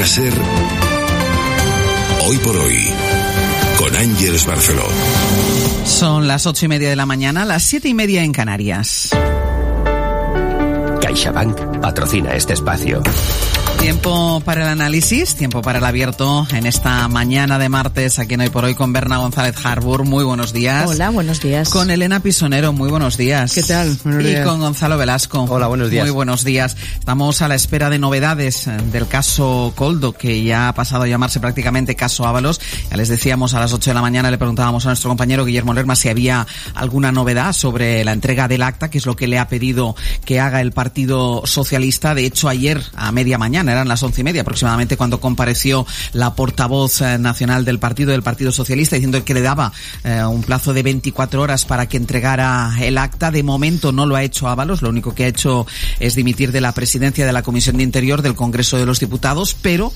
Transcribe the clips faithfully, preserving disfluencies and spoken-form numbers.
Cadena SER, Hoy por Hoy, con Ángeles Barceló. Son las ocho y media de la mañana, las siete y media en Canarias. CaixaBank patrocina este espacio. Tiempo para el análisis, tiempo para el abierto en esta mañana de martes, aquí en Hoy por Hoy, con Berna González Harbour. Muy buenos días. Hola, buenos días. Con Elena Pisonero, muy buenos días. ¿Qué tal? Buenos y días. Con Gonzalo Velasco. Hola, buenos días. Muy buenos días. Estamos a la espera de novedades del caso Koldo, que ya ha pasado a llamarse prácticamente caso Ábalos. Ya les decíamos, a las ocho de la mañana le preguntábamos a nuestro compañero Guillermo Lerma si había alguna novedad sobre la entrega del acta, que es lo que le ha pedido que haga el Partido Socialista. De hecho, ayer a media mañana, eran las once y media aproximadamente, cuando compareció la portavoz eh, nacional del partido, del Partido Socialista, diciendo que le daba eh, un plazo de veinticuatro horas para que entregara el acta. De momento no lo ha hecho Ábalos, lo único que ha hecho es dimitir de la presidencia de la Comisión de Interior del Congreso de los Diputados, pero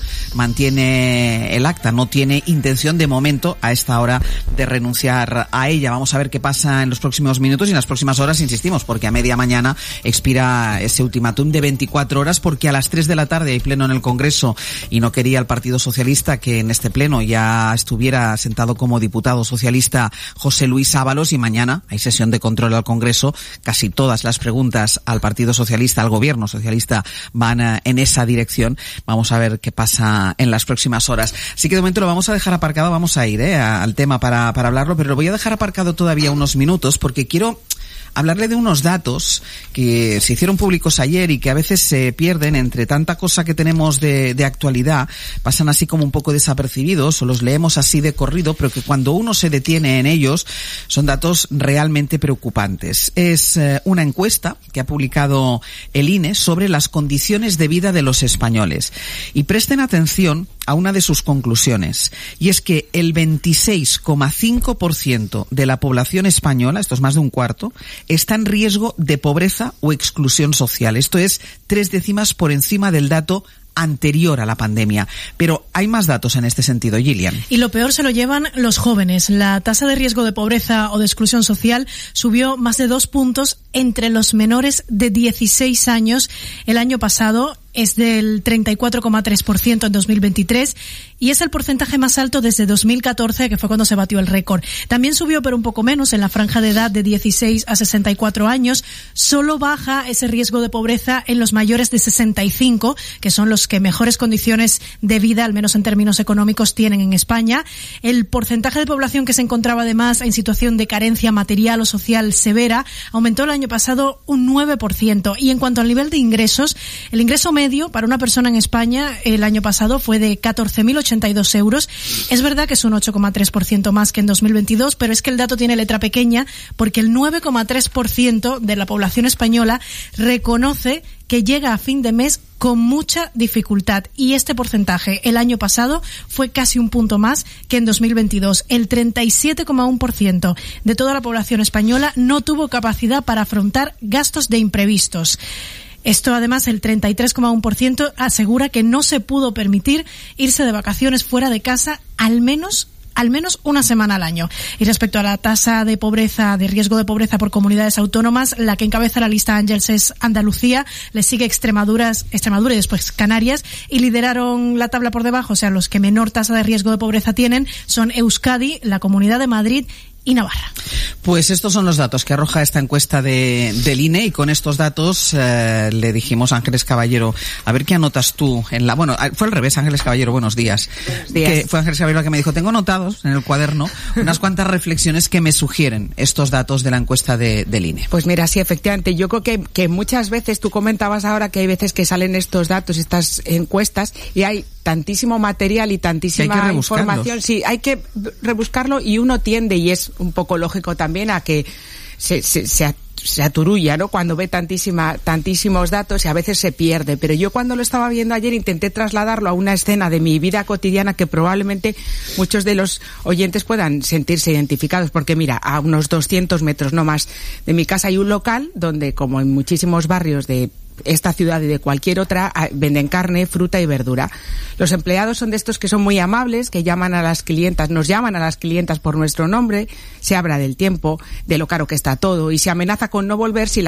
mantiene el acta, no tiene intención de momento a esta hora de renunciar a ella. Vamos a ver qué pasa en los próximos minutos y en las próximas horas, insistimos, porque a media mañana expira ese ultimátum de veinticuatro horas, porque a las tres de la tarde hay pleno en el Congreso y no quería el Partido Socialista que en este pleno ya estuviera sentado como diputado socialista José Luis Ábalos, y mañana hay sesión de control al Congreso. Casi todas las preguntas al Partido Socialista, al Gobierno Socialista, van en esa dirección. Vamos a ver qué pasa en las próximas horas. Así que de momento lo vamos a dejar aparcado, vamos a ir ¿eh? al tema para, para hablarlo, pero lo voy a dejar aparcado todavía unos minutos porque quiero hablarle de unos datos que se hicieron públicos ayer y que a veces se pierden entre tanta cosa que tenemos de, de actualidad, pasan así como un poco desapercibidos o los leemos así de corrido, pero que cuando uno se detiene en ellos son datos realmente preocupantes. Es eh, una encuesta que ha publicado el I N E sobre las condiciones de vida de los españoles. Y presten atención a una de sus conclusiones, y es que el veintiséis coma cinco por ciento de la población española, esto es más de un cuarto, está en riesgo de pobreza o exclusión social. Esto es tres décimas por encima del dato anterior a la pandemia. Pero hay más datos en este sentido, Gillian. Y lo peor se lo llevan los jóvenes. La tasa de riesgo de pobreza o de exclusión social subió más de dos puntos entre los menores de dieciséis años el año pasado. Es del treinta y cuatro coma tres por ciento en dos mil veintitrés y es el porcentaje más alto desde dos mil catorce, que fue cuando se batió el récord. También subió, pero un poco menos, en la franja de edad de dieciséis a sesenta y cuatro años. Solo baja ese riesgo de pobreza en los mayores de sesenta y cinco, que son los que mejores condiciones de vida, al menos en términos económicos, tienen en España. El porcentaje de población que se encontraba además en situación de carencia material o social severa aumentó el año pasado un nueve por ciento. Y en cuanto al nivel de ingresos, el ingreso medio para una persona en España el año pasado fue de catorce mil ochenta y dos euros. Es verdad que es un ocho coma tres por ciento más que en dos mil veintidós, pero es que el dato tiene letra pequeña porque el nueve coma tres por ciento de la población española reconoce que llega a fin de mes con mucha dificultad, y este porcentaje el año pasado fue casi un punto más que en dos mil veintidós. El treinta y siete coma uno por ciento de toda la población española no tuvo capacidad para afrontar gastos de imprevistos. Esto, además, el treinta y tres coma uno por ciento asegura que no se pudo permitir irse de vacaciones fuera de casa al menos al menos una semana al año. Y respecto a la tasa de pobreza, de riesgo de pobreza por comunidades autónomas, la que encabeza la lista, Ángels, es Andalucía, le sigue Extremadura, Extremadura y después Canarias, y lideraron la tabla por debajo, o sea, los que menor tasa de riesgo de pobreza tienen son Euskadi, la Comunidad de Madrid y Navarra. Pues estos son los datos que arroja esta encuesta de, del I N E, y con estos datos eh, le dijimos a Ángeles Caballero, a ver qué anotas tú en la... Bueno, fue al revés, Ángeles Caballero, buenos días. Buenos días. Que fue Ángeles Caballero la que me dijo, tengo anotados en el cuaderno unas cuantas reflexiones que me sugieren estos datos de la encuesta de, del I N E. Pues mira, sí, efectivamente, yo creo que, que muchas veces, tú comentabas ahora que hay veces que salen estos datos, estas encuestas, y hay tantísimo material y tantísima información. Sí, hay que rebuscarlo, y uno tiende, y es un poco lógico también, a que se, se, se, se aturulla, ¿no? Cuando ve tantísima, tantísimos datos, y a veces se pierde. Pero yo, cuando lo estaba viendo ayer, intenté trasladarlo a una escena de mi vida cotidiana que probablemente muchos de los oyentes puedan sentirse identificados, porque mira, a unos doscientos metros no más de mi casa hay un local donde, como en muchísimos barrios de esta ciudad y de cualquier otra, venden carne, fruta y verdura. Los empleados son de estos que son muy amables, que llaman a las clientas, nos llaman a las clientas por nuestro nombre, se habla del tiempo, de lo caro que está todo, y se amenaza con no volver si la